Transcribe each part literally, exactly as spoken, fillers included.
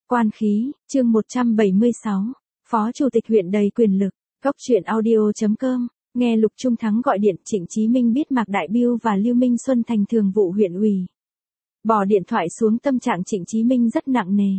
Quan khí, chương một trăm bảy mươi sáu, Phó Chủ tịch huyện đầy quyền lực, Cốc truyện audio chấm com, nghe Lục Trung Thắng gọi điện. Trịnh Chí Minh biết Mạc Đại Bưu và Lưu Minh Xuân thành thường vụ huyện ủy. Bỏ điện thoại xuống, tâm trạng Trịnh Chí Minh rất nặng nề.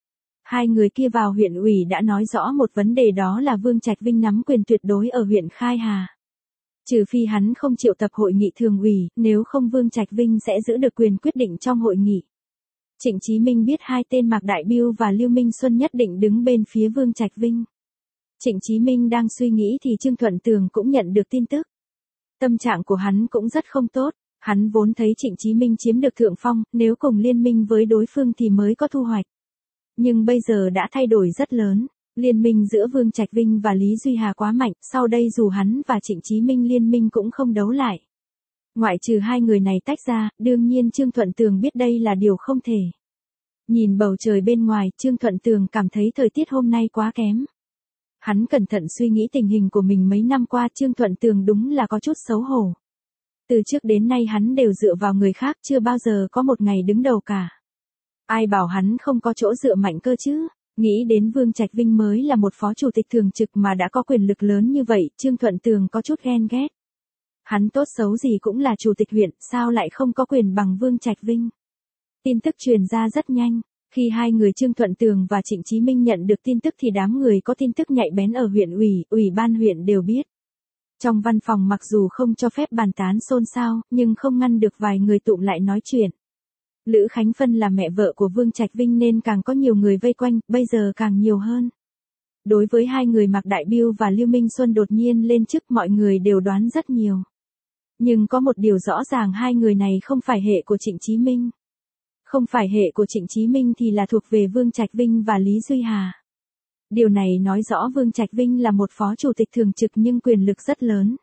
Hai người kia vào huyện ủy đã nói rõ một vấn đề, đó là Vương Trạch Vinh nắm quyền tuyệt đối ở huyện Khai Hà. Trừ phi hắn không triệu tập hội nghị thường ủy, nếu không Vương Trạch Vinh sẽ giữ được quyền quyết định trong hội nghị. Trịnh Chí Minh biết hai tên Mạc Đại Bưu và Lưu Minh Xuân nhất định đứng bên phía Vương Trạch Vinh. Trịnh Chí Minh đang suy nghĩ thì Trương Thuận Tường cũng nhận được tin tức. Tâm trạng của hắn cũng rất không tốt, hắn vốn thấy Trịnh Chí Minh chiếm được thượng phong, nếu cùng liên minh với đối phương thì mới có thu hoạch. Nhưng bây giờ đã thay đổi rất lớn, liên minh giữa Vương Trạch Vinh và Lý Duy Hà quá mạnh, sau đây dù hắn và Trịnh Chí Minh liên minh cũng không đấu lại. Ngoại trừ hai người này tách ra, đương nhiên Trương Thuận Tường biết đây là điều không thể. Nhìn bầu trời bên ngoài, Trương Thuận Tường cảm thấy thời tiết hôm nay quá kém. Hắn cẩn thận suy nghĩ tình hình của mình mấy năm qua, Trương Thuận Tường đúng là có chút xấu hổ. Từ trước đến nay hắn đều dựa vào người khác, chưa bao giờ có một ngày đứng đầu cả. Ai bảo hắn không có chỗ dựa mạnh cơ chứ? Nghĩ đến Vương Trạch Vinh mới là một phó chủ tịch thường trực mà đã có quyền lực lớn như vậy, Trương Thuận Tường có chút ghen ghét. Hắn tốt xấu gì cũng là chủ tịch huyện, sao lại không có quyền bằng Vương Trạch Vinh? Tin tức truyền ra rất nhanh, khi hai người Trương Thuận Tường và Trịnh Chí Minh nhận được tin tức thì đám người có tin tức nhạy bén ở huyện ủy, ủy ban huyện đều biết. Trong văn phòng mặc dù không cho phép bàn tán xôn xao, nhưng không ngăn được vài người tụm lại nói chuyện. Lữ Khánh Phân là mẹ vợ của Vương Trạch Vinh nên càng có nhiều người vây quanh, bây giờ càng nhiều hơn. Đối với hai người Mạc Đại Bưu và Lưu Minh Xuân đột nhiên lên chức, mọi người đều đoán rất nhiều. Nhưng có một điều rõ ràng, hai người này không phải hệ của Trịnh Chí Minh. Không phải hệ của Trịnh Chí Minh thì là thuộc về Vương Trạch Vinh và Lý Duy Hà. Điều này nói rõ Vương Trạch Vinh là một phó chủ tịch thường trực nhưng quyền lực rất lớn.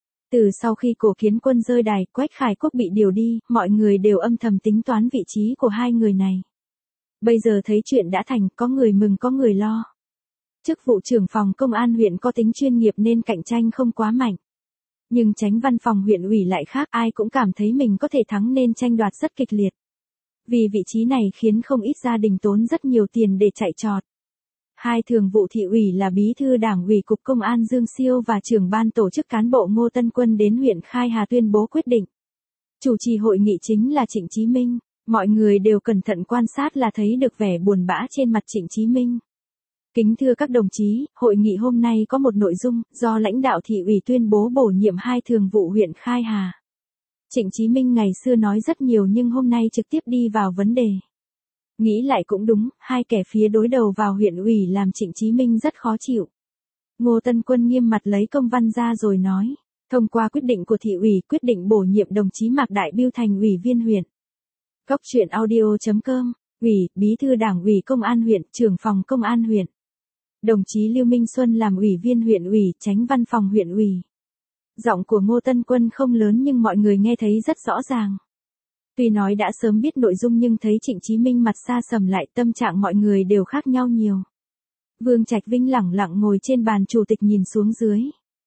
Từ sau khi Cổ Kiến Quân rơi đài, Quách Khải Quốc bị điều đi, mọi người đều âm thầm tính toán vị trí của hai người này. Bây giờ thấy chuyện đã thành, có người mừng có người lo. Chức vụ trưởng phòng công an huyện có tính chuyên nghiệp nên cạnh tranh không quá mạnh. Nhưng chánh văn phòng huyện ủy lại khác, ai cũng cảm thấy mình có thể thắng nên tranh đoạt rất kịch liệt. Vì vị trí này khiến không ít gia đình tốn rất nhiều tiền để chạy trọt. Hai thường vụ thị ủy là bí thư đảng ủy cục công an Dương Siêu và trưởng ban tổ chức cán bộ Ngô Tân Quân đến huyện Khai Hà tuyên bố quyết định. Chủ trì hội nghị chính là Trịnh Chí Minh, mọi người đều cẩn thận quan sát là thấy được vẻ buồn bã trên mặt Trịnh Chí Minh. Kính thưa các đồng chí, hội nghị hôm nay có một nội dung, do lãnh đạo thị ủy tuyên bố bổ nhiệm hai thường vụ huyện Khai Hà. Trịnh Chí Minh ngày xưa nói rất nhiều nhưng hôm nay trực tiếp đi vào vấn đề. Nghĩ lại cũng đúng, hai kẻ phía đối đầu vào huyện ủy làm Trịnh Chí Minh rất khó chịu. Ngô Tân Quân nghiêm mặt lấy công văn ra rồi nói, thông qua quyết định của thị ủy, quyết định bổ nhiệm đồng chí Mạc Đại Bưu thành ủy viên huyện. Cốc truyện audio chấm com, ủy, bí thư đảng ủy công an huyện, trưởng phòng công an huyện. Đồng chí Lưu Minh Xuân làm ủy viên huyện ủy, chánh văn phòng huyện ủy. Giọng của Ngô Tân Quân không lớn nhưng mọi người nghe thấy rất rõ ràng. Tuy nói đã sớm biết nội dung nhưng thấy Trịnh Chí Minh mặt xa sầm lại, tâm trạng mọi người đều khác nhau nhiều. Vương Trạch Vinh lẳng lặng ngồi trên bàn chủ tịch nhìn xuống dưới.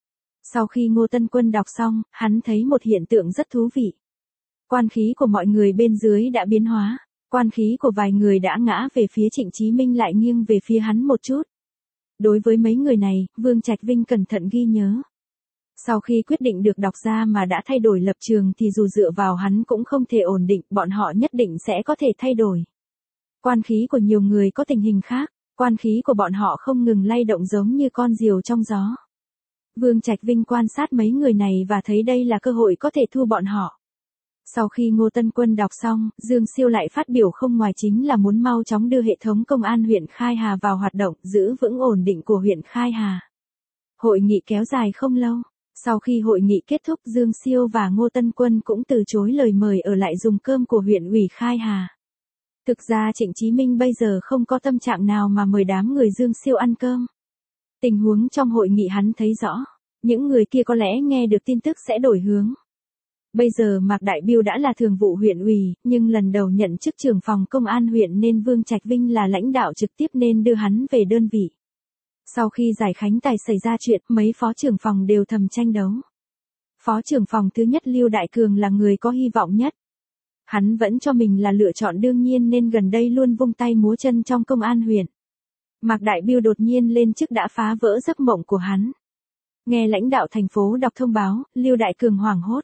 Sau khi Ngô Tân Quân đọc xong, hắn thấy một hiện tượng rất thú vị. Quan khí của mọi người bên dưới đã biến hóa, quan khí của vài người đã ngã về phía Trịnh Chí Minh lại nghiêng về phía hắn một chút. Đối với mấy người này, Vương Trạch Vinh cẩn thận ghi nhớ. Sau khi quyết định được đọc ra mà đã thay đổi lập trường thì dù dựa vào hắn cũng không thể ổn định, bọn họ nhất định sẽ có thể thay đổi. Quan khí của nhiều người có tình hình khác, quan khí của bọn họ không ngừng lay động giống như con diều trong gió. Vương Trạch Vinh quan sát mấy người này và thấy đây là cơ hội có thể thu bọn họ. Sau khi Ngô Tân Quân đọc xong, Dương Siêu lại phát biểu không ngoài chính là muốn mau chóng đưa hệ thống công an huyện Khai Hà vào hoạt động, giữ vững ổn định của huyện Khai Hà. Hội nghị kéo dài không lâu. Sau khi hội nghị kết thúc, Dương Siêu và Ngô Tân Quân cũng từ chối lời mời ở lại dùng cơm của huyện ủy Khai Hà. Thực ra Trịnh Chí Minh bây giờ không có tâm trạng nào mà mời đám người Dương Siêu ăn cơm. Tình huống trong hội nghị hắn thấy rõ, những người kia có lẽ nghe được tin tức sẽ đổi hướng. Bây giờ Mạc Đại Bưu đã là thường vụ huyện ủy, nhưng lần đầu nhận chức trưởng phòng công an huyện nên Vương Trạch Vinh là lãnh đạo trực tiếp nên đưa hắn về đơn vị. Sau khi giải khánh tài xảy ra chuyện, mấy phó trưởng phòng đều thầm tranh đấu. Phó trưởng phòng thứ nhất Lưu Đại Cường là người có hy vọng nhất. Hắn vẫn cho mình là lựa chọn đương nhiên nên gần đây luôn vung tay múa chân trong công an huyện. Mạc Đại Bưu đột nhiên lên chức đã phá vỡ giấc mộng của hắn. Nghe lãnh đạo thành phố đọc thông báo, Lưu Đại Cường hoảng hốt.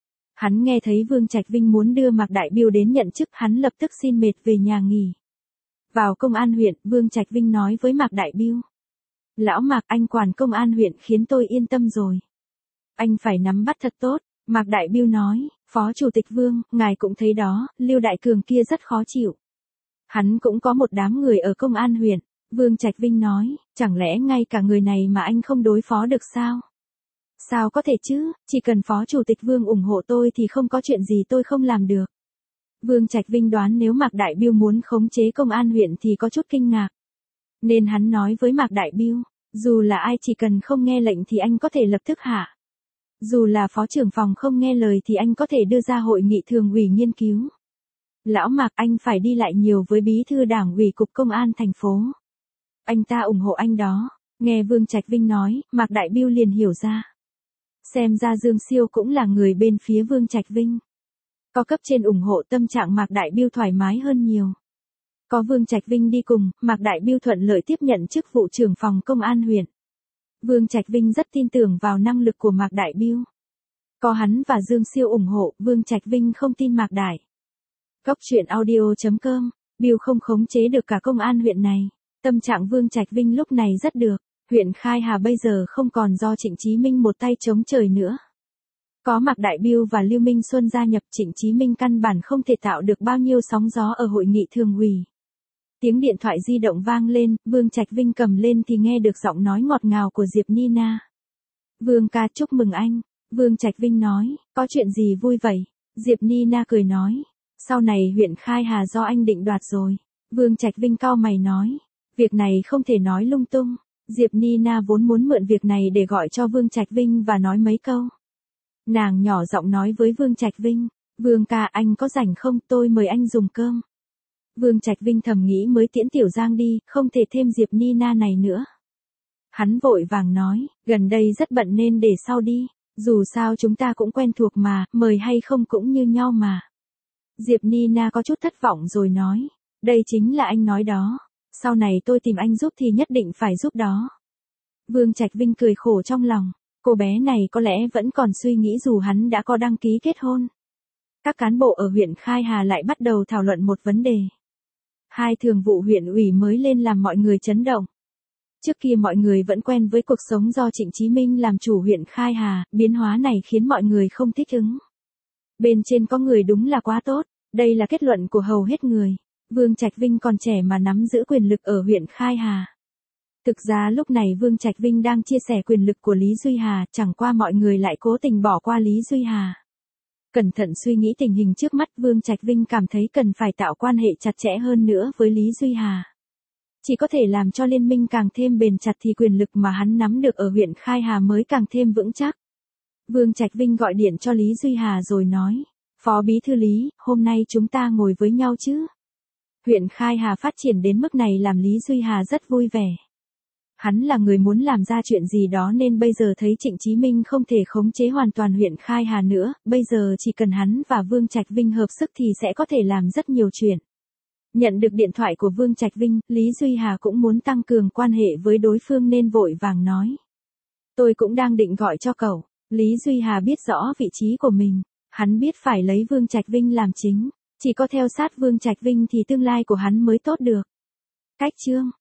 Hắn nghe thấy Vương Trạch Vinh muốn đưa Mạc Đại Bưu đến nhận chức, hắn lập tức xin mệt về nhà nghỉ. Vào công an huyện, Vương Trạch Vinh nói với Mạc Đại Bưu. Lão Mạc, anh quản công an huyện khiến tôi yên tâm rồi. Anh phải nắm bắt thật tốt. Mạc Đại Bưu nói, Phó Chủ tịch Vương, ngài cũng thấy đó, Lưu Đại Cường kia rất khó chịu. Hắn cũng có một đám người ở công an huyện. Vương Trạch Vinh nói, chẳng lẽ ngay cả người này mà anh không đối phó được sao? Sao có thể chứ, chỉ cần Phó Chủ tịch Vương ủng hộ tôi thì không có chuyện gì tôi không làm được. Vương Trạch Vinh đoán nếu Mạc Đại Bưu muốn khống chế công an huyện thì có chút kinh ngạc. Nên hắn nói với Mạc Đại Bưu, dù là ai chỉ cần không nghe lệnh thì anh có thể lập tức hạ. Dù là phó trưởng phòng không nghe lời thì anh có thể đưa ra hội nghị thường ủy nghiên cứu. Lão Mạc, anh phải đi lại nhiều với bí thư đảng ủy cục công an thành phố. Anh ta ủng hộ anh đó. Nghe Vương Trạch Vinh nói, Mạc Đại Bưu liền hiểu ra. Xem ra Dương Siêu cũng là người bên phía Vương Trạch Vinh. Có cấp trên ủng hộ tâm trạng Mạc Đại Bưu thoải mái hơn nhiều. Có Vương Trạch Vinh đi cùng, Mạc Đại Bưu thuận lợi tiếp nhận chức vụ trưởng phòng công an huyện. Vương Trạch Vinh rất tin tưởng vào năng lực của Mạc Đại Bưu. Có hắn và Dương Siêu ủng hộ, Vương Trạch Vinh không tin Mạc Đại. Góc truyện audio chấm com, Bưu không khống chế được cả công an huyện này. Tâm trạng Vương Trạch Vinh lúc này rất được. Huyện Khai Hà bây giờ không còn do Trịnh Chí Minh một tay chống trời nữa. Có Mạc Đại Bưu và Lưu Minh Xuân gia nhập, Trịnh Chí Minh căn bản không thể tạo được bao nhiêu sóng gió ở hội nghị thường ủy. Tiếng điện thoại di động vang lên, Vương Trạch Vinh cầm lên thì nghe được giọng nói ngọt ngào của Diệp Nina. Vương ca, chúc mừng anh. Vương Trạch Vinh nói, có chuyện gì vui vậy? Diệp Nina cười nói, sau này huyện Khai Hà do anh định đoạt rồi. Vương Trạch Vinh cau mày nói, việc này không thể nói lung tung. Diệp Nina vốn muốn mượn việc này để gọi cho Vương Trạch Vinh và nói mấy câu. Nàng nhỏ giọng nói với Vương Trạch Vinh, Vương ca, anh có rảnh không, tôi mời anh dùng cơm. Vương Trạch Vinh thầm nghĩ mới tiễn Tiểu Giang đi, không thể thêm Diệp Nina này nữa. Hắn vội vàng nói, gần đây rất bận nên để sau đi, dù sao chúng ta cũng quen thuộc mà, mời hay không cũng như nhau mà. Diệp Nina có chút thất vọng rồi nói, đây chính là anh nói đó, sau này tôi tìm anh giúp thì nhất định phải giúp đó. Vương Trạch Vinh cười khổ trong lòng, cô bé này có lẽ vẫn còn suy nghĩ dù hắn đã có đăng ký kết hôn. Các cán bộ ở huyện Khai Hà lại bắt đầu thảo luận một vấn đề. Hai thường vụ huyện ủy mới lên làm mọi người chấn động. Trước kia mọi người vẫn quen với cuộc sống do Trịnh Chí Minh làm chủ huyện Khai Hà, biến hóa này khiến mọi người không thích ứng. Bên trên có người đúng là quá tốt, đây là kết luận của hầu hết người. Vương Trạch Vinh còn trẻ mà nắm giữ quyền lực ở huyện Khai Hà. Thực ra lúc này Vương Trạch Vinh đang chia sẻ quyền lực của Lý Duy Hà, chẳng qua mọi người lại cố tình bỏ qua Lý Duy Hà. Cẩn thận suy nghĩ tình hình trước mắt, Vương Trạch Vinh cảm thấy cần phải tạo quan hệ chặt chẽ hơn nữa với Lý Duy Hà. Chỉ có thể làm cho liên minh càng thêm bền chặt thì quyền lực mà hắn nắm được ở huyện Khai Hà mới càng thêm vững chắc. Vương Trạch Vinh gọi điện cho Lý Duy Hà rồi nói, Phó Bí thư Lý, hôm nay chúng ta ngồi với nhau chứ? Huyện Khai Hà phát triển đến mức này làm Lý Duy Hà rất vui vẻ. Hắn là người muốn làm ra chuyện gì đó nên bây giờ thấy Trịnh Chí Minh không thể khống chế hoàn toàn huyện Khai Hà nữa, bây giờ chỉ cần hắn và Vương Trạch Vinh hợp sức thì sẽ có thể làm rất nhiều chuyện. Nhận được điện thoại của Vương Trạch Vinh, Lý Duy Hà cũng muốn tăng cường quan hệ với đối phương nên vội vàng nói. Tôi cũng đang định gọi cho cậu. Lý Duy Hà biết rõ vị trí của mình. Hắn biết phải lấy Vương Trạch Vinh làm chính. Chỉ có theo sát Vương Trạch Vinh thì tương lai của hắn mới tốt được. Cách chương